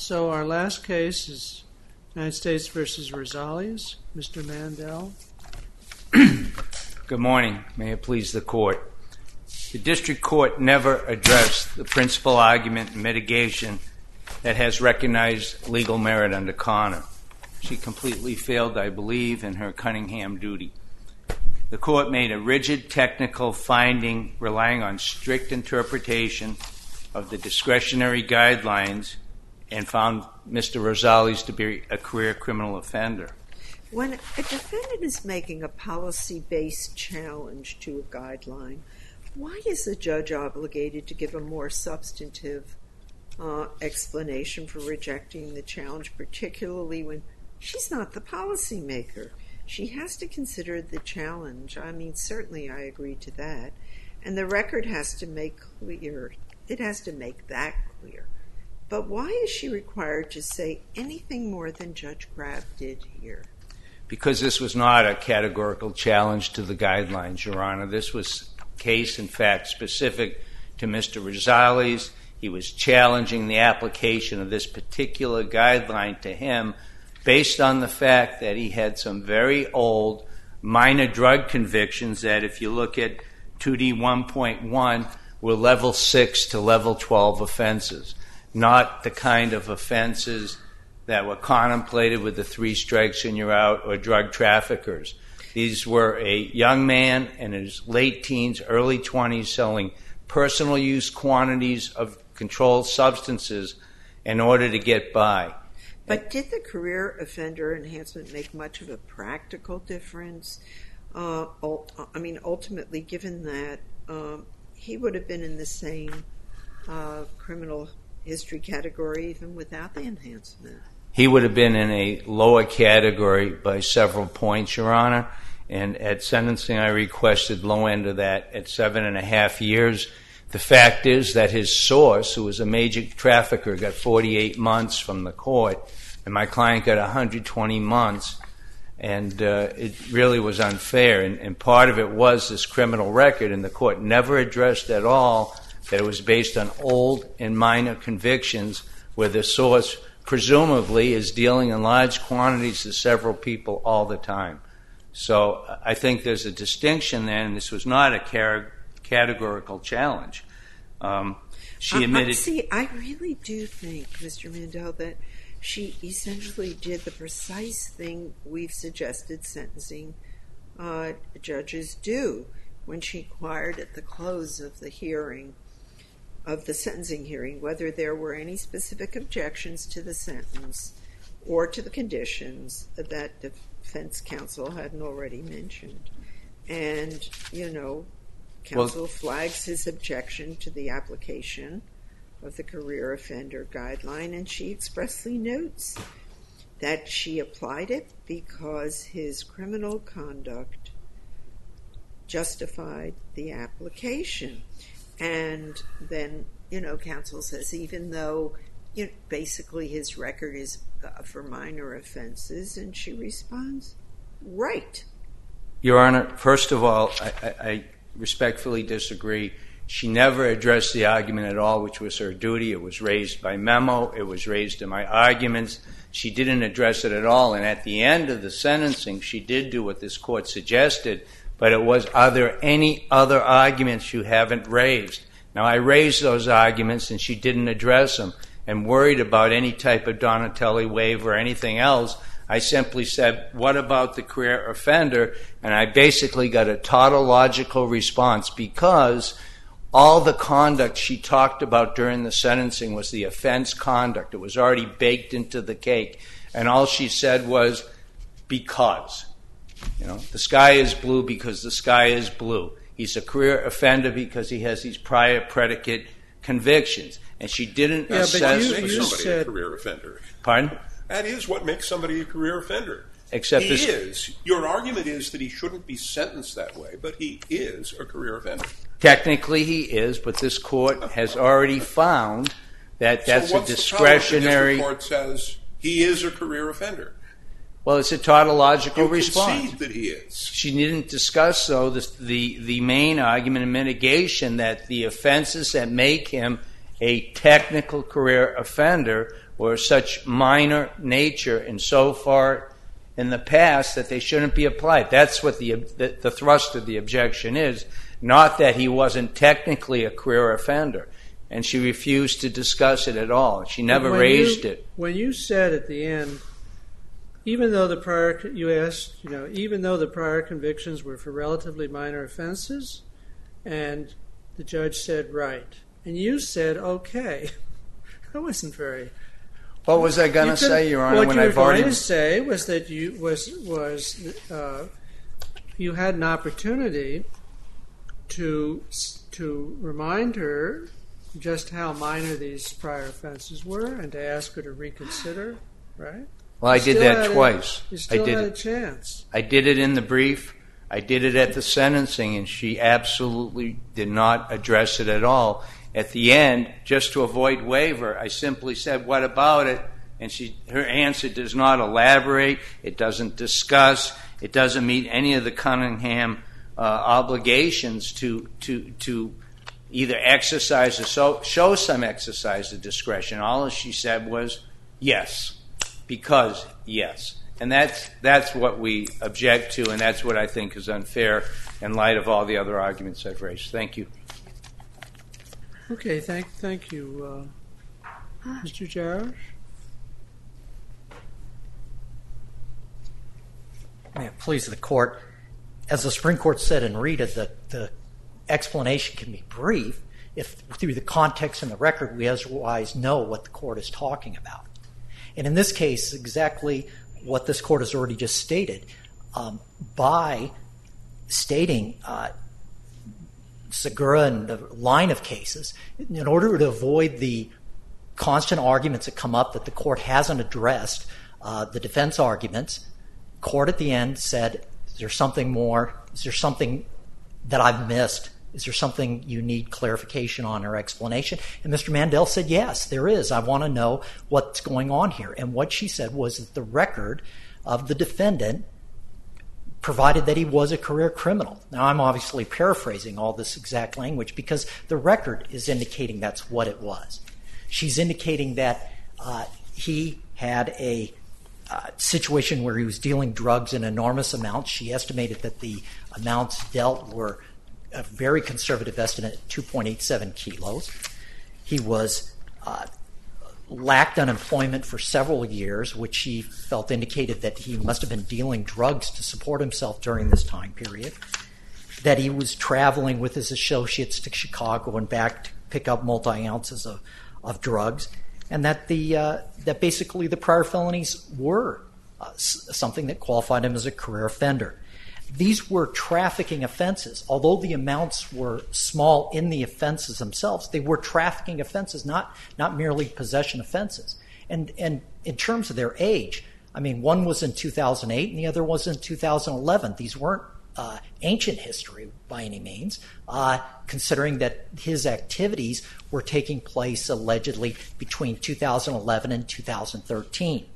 So our last case is United States v. Rosales. Mr. Mandel. Good morning. May it please the Court. The District Court never addressed the principal argument in mitigation that has recognized legal merit under Connor. She completely failed, I believe, in her Cunningham duty. The Court made a rigid technical finding relying on strict interpretation of the discretionary guidelines and found Mr. Rosales to be a career criminal offender. When a defendant is making a policy-based challenge to a guideline, why is the judge obligated to give a more substantive explanation for rejecting the challenge, particularly when she's not the policymaker? She has to consider the challenge. I mean, certainly I agree to that. And the record has to make clear, it has to make that clear. But why is she required to say anything more than Judge Grabb did here? Because this was not a categorical challenge to the guidelines, Your Honor. This was a case, in fact, specific to Mr. Rosales. He was challenging the application of this particular guideline to him based on the fact that he had some very old minor drug convictions that, if you look at 2D 1.1, were level 6 to level 12 offenses, not the kind of offenses that were contemplated with the 3 strikes and you're out or drug traffickers. These were a young man in his late teens, early 20s, selling personal use quantities of controlled substances in order to get by. But did the career offender enhancement make much of a practical difference? Ultimately, given that he would have been in the same criminal history category even without the enhancement. He would have been in a lower category by several points, Your Honor. And at sentencing, I requested low end of that at 7.5 years. The fact is that his source, who was a major trafficker, got 48 months from the court, and my client got 120 months. And it really was unfair. And part of it was this criminal record, and the court never addressed at all that it was based on old and minor convictions where the source presumably is dealing in large quantities to several people all the time. So I think there's a distinction there, and this was not a categorical challenge. She admitted... I really do think, Mr. Mandel, that she essentially did the precise thing we've suggested sentencing judges do when she inquired at the close of the hearing, of the sentencing hearing, whether there were any specific objections to the sentence or to the conditions that defense counsel hadn't already mentioned. And, counsel flags his objection to the application of the career offender guideline, and she expressly notes that she applied it because his criminal conduct justified the application. And then, counsel says even though basically his record is for minor offenses, and she responds, right. Your Honor, first of all, I respectfully disagree. She never addressed the argument at all, which was her duty. It was raised by memo. It was raised in my arguments. She didn't address it at all. And at the end of the sentencing, she did do what this court suggested, but it was, are there any other arguments you haven't raised? Now, I raised those arguments, and she didn't address them. And worried about any type of Donatelli waiver or anything else, I simply said, what about the career offender? And I basically got a tautological response because all the conduct she talked about during the sentencing was the offense conduct. It was already baked into the cake. And all she said was, because. The sky is blue because the sky is blue. He's a career offender because he has these prior predicate convictions. And she didn't assess... That makes somebody a career offender. Pardon? That is what makes somebody a career offender. Except he is. Your argument is that he shouldn't be sentenced that way, but he is a career offender. Technically he is, but this court has already found that that's a discretionary... So what's the problem if the court says he is a career offender? Well, it's a tautological response. You concede that he is. She didn't discuss, though, the main argument in mitigation that the offenses that make him a technical career offender or such minor nature and so far in the past that they shouldn't be applied. That's what the thrust of the objection is, not that he wasn't technically a career offender. And she refused to discuss it at all. She never raised it. When you said at the end, even though the prior convictions were for relatively minor offenses, and the judge said right, and you said okay, that wasn't very. What was I going to say, Your Honor? What you were going to say was that you had an opportunity to remind her just how minor these prior offenses were and to ask her to reconsider, right? Well, I did that twice. You still had a chance. I did it in the brief. I did it at the sentencing, and she absolutely did not address it at all. At the end, just to avoid waiver, I simply said, what about it? And her answer does not elaborate. It doesn't discuss. It doesn't meet any of the Cunningham obligations to either exercise or show some exercise of discretion. All she said was yes, because yes. And that's what we object to, and that's what I think is unfair in light of all the other arguments I've raised. Thank you. Okay, thank you. Mr. Jarash? May it please the Court, as the Supreme Court said in Rita, the explanation can be brief if through the context and the record we otherwise know what the Court is talking about. And in this case, exactly what this Court has already just stated, by stating Segura and the line of cases, in order to avoid the constant arguments that come up that the Court hasn't addressed the defense arguments, Court at the end said, is there something more? Is there something that I've missed? Is there something you need clarification on or explanation? And Mr. Mandel said, yes, there is. I want to know what's going on here. And what she said was that the record of the defendant provided that he was a career criminal. Now, I'm obviously paraphrasing all this exact language because the record is indicating that's what it was. She's indicating that he had a situation where he was dealing drugs in enormous amounts. She estimated that the amounts dealt were a very conservative estimate, 2.87 kilos. He was lacked unemployment for several years, which she felt indicated that he must have been dealing drugs to support himself during this time period, that he was traveling with his associates to Chicago and back to pick up multi-ounces of drugs, and that that basically the prior felonies were something that qualified him as a career offender. These were trafficking offenses. Although the amounts were small in the offenses themselves, they were trafficking offenses, not merely possession offenses. And in terms of their age, I mean, one was in 2008 and the other was in 2011. These weren't ancient history by any means, considering that his activities were taking place allegedly between 2011 and 2013.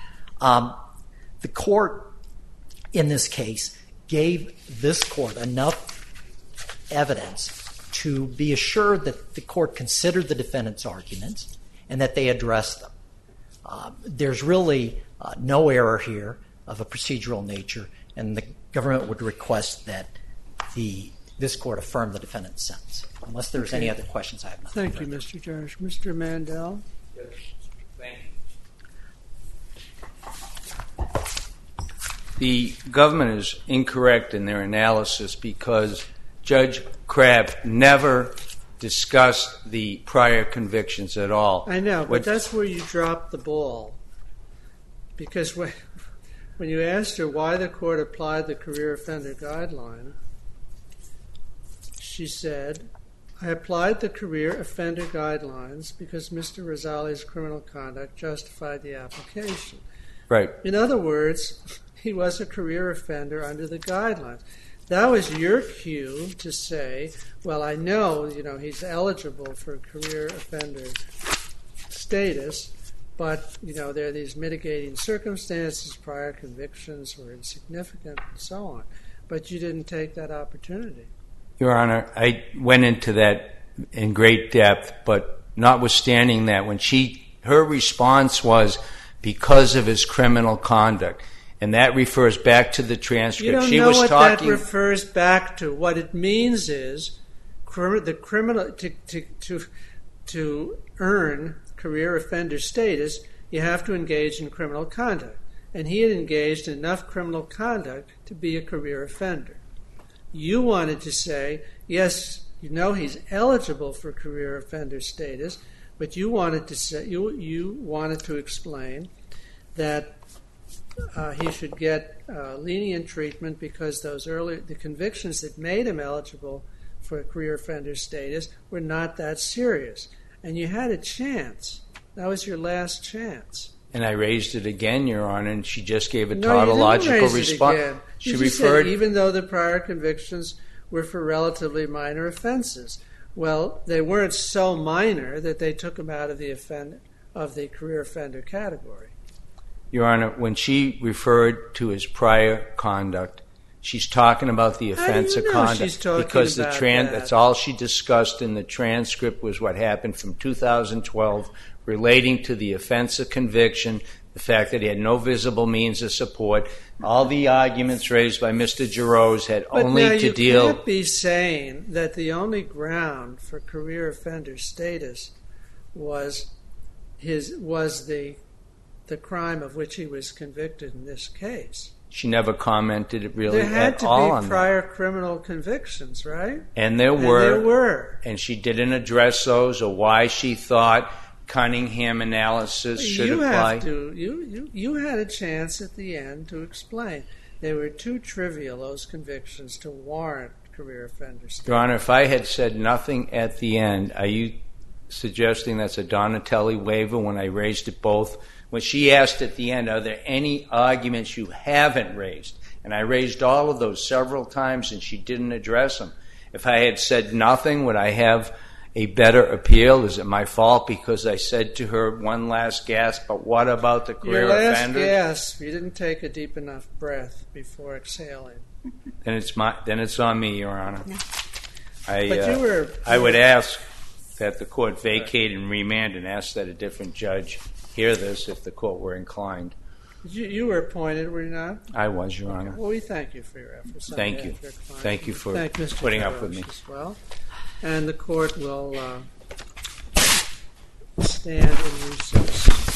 The court, in this case, gave this court enough evidence to be assured that the court considered the defendant's arguments and that they addressed them. There's really no error here of a procedural nature, and the government would request that this court affirm the defendant's sentence. Unless there's any other questions, I have nothing. Thank you, Mr. Judge. Mr. Mandel? Yes, thank you. The government is incorrect in their analysis because Judge Crabb never discussed the prior convictions at all. I know, but that's where you dropped the ball. Because when you asked her why the court applied the career offender guideline, she said, I applied the career offender guidelines because Mr. Rosali's criminal conduct justified the application. Right. In other words, he was a career offender under the guidelines. That was your cue to say, well, I know, he's eligible for career offender status, but, there are these mitigating circumstances, prior convictions were insignificant, and so on. But you didn't take that opportunity. Your Honor, I went into that in great depth, but notwithstanding that, when she her response was because of his criminal conduct. And that refers back to the transcript. You don't she know was what talking, that refers back to. What it means is the criminal to earn career offender status, you have to engage in criminal conduct. And he had engaged in enough criminal conduct to be a career offender. You wanted to say, yes, you know he's eligible for career offender status, but you wanted to say you wanted to explain that he should get lenient treatment because the convictions that made him eligible for career offender status were not that serious. And you had a chance. That was your last chance. and I raised it again, Your Honor, and she just gave a No, tautological you didn't raise response. it again. She You just referred, said even though the prior convictions were for relatively minor offenses. Well, they weren't so minor that they took him out of the career offender category. Your Honor, when she referred to his prior conduct, she's talking about the offense of conduct. She's talking because about that's all she discussed in the transcript was what happened from 2012 relating to the offense of conviction, the fact that he had no visible means of support. All the arguments raised by Mr. Jarosz had only to deal... But you can't be saying that the only ground for career offender status was the crime of which he was convicted in this case. She never commented really There had at to all be on prior criminal convictions, right? And there were. And And she didn't address those or why she thought Cunningham analysis should apply. You had a chance at the end to explain. They were too trivial, those convictions, to warrant career offender status. Your Honor, if I had said nothing at the end, are you suggesting that's a Donatelli waiver when I raised it both? When she asked at the end, are there any arguments you haven't raised? And I raised all of those several times and she didn't address them. If I had said nothing, would I have a better appeal? Is it my fault because I said to her one last gasp, but what about the career offender? Your last gasp, you didn't take a deep enough breath before exhaling. Then it's on me, Your Honor. But I would ask that the court vacate and remand and ask that a different judge hear this if the court were inclined. You were appointed, were you not? I was, Your Honor. Well, we thank you for your efforts. Thank you. Thank you for Mr. putting up with me. As well. And the court will stand in recess.